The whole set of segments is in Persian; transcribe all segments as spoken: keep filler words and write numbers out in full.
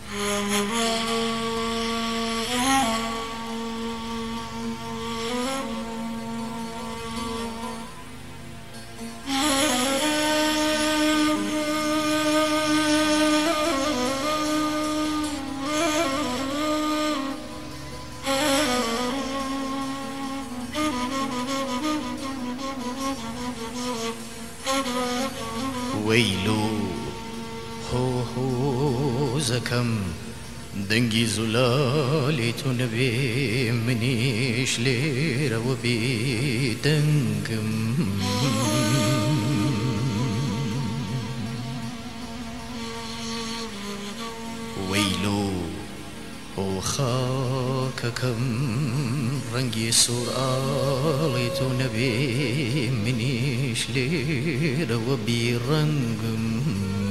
ويلو هو هو زكم دنجي زلالي تنبي منيش ليرة وبي دنجم ويلو هو خاككم رنجي سور آلي تنبي منيش ليرة وبي رنجم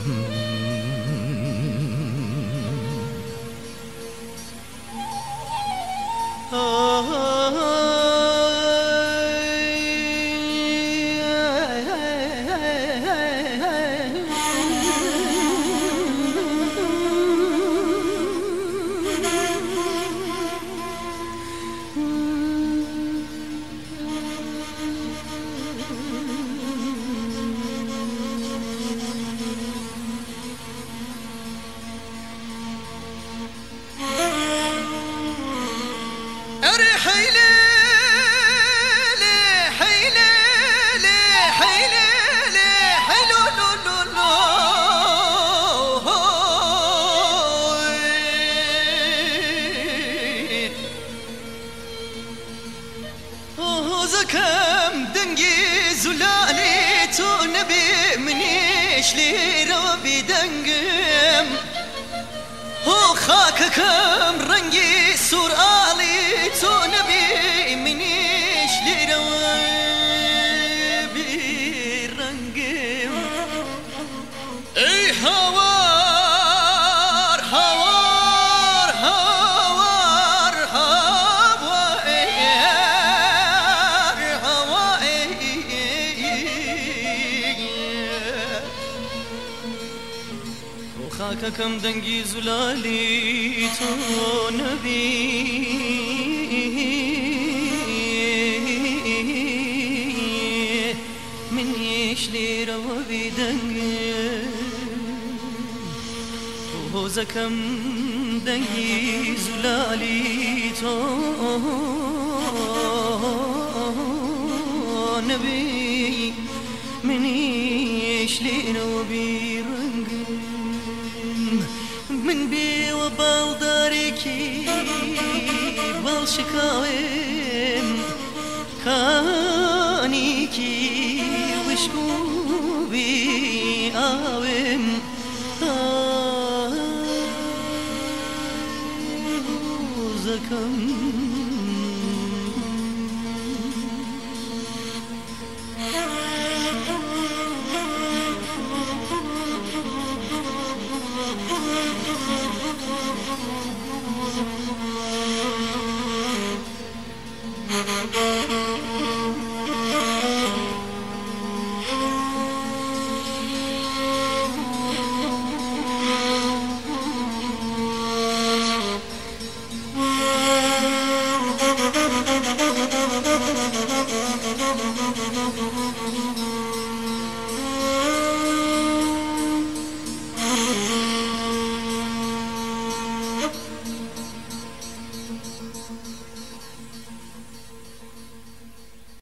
كم دنجي زلالي تو نبي منيش لي ربي دنجم هو خاك كم رنجي سور آلي تو نبي منيش لي ربي رنجم اي هوار هوار هوار هوار خاك كم دنجي زلالي تو نبي من يشلي روبي دنجي هو زكم دنجي زلالي تو نبي من يشلي روبي من بي وبال داريكي بال شكاوم كانيكي وشكو بي آوم زكم